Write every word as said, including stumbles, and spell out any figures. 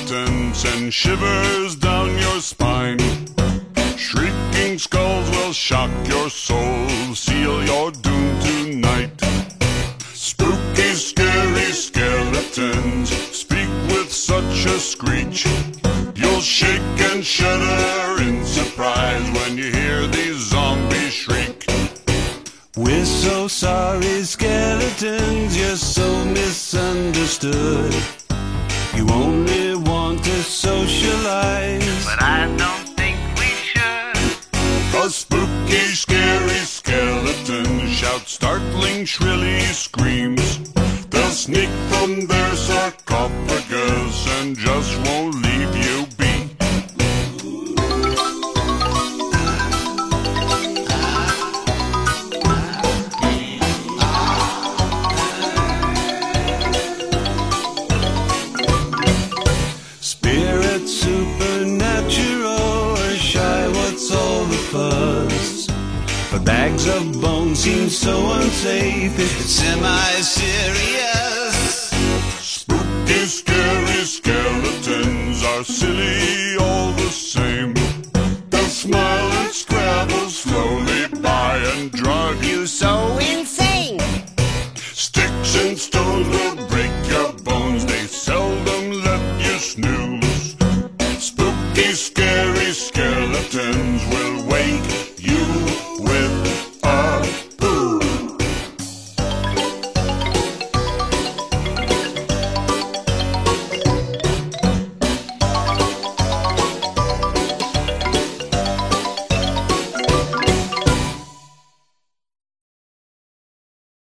skeletons send shivers down your spine. Shrieking skulls will shock your soul, seal your doom tonight. Spooky, scary skeletons speak with such a screech. You'll shake and shudder in surprise when you hear these zombies shriek. We're so sorry, skeletons, you're so misunderstood. You only want to socialize, but I don't think we should. 'Cause spooky, scary skeletons shout startling, shrilly screams. They'll sneak from their sarcophagus and just won't leave you be. Spirit supernatural, or shy, what's all the fuss? But bags of bones seem so unsafe, it's semi-serious.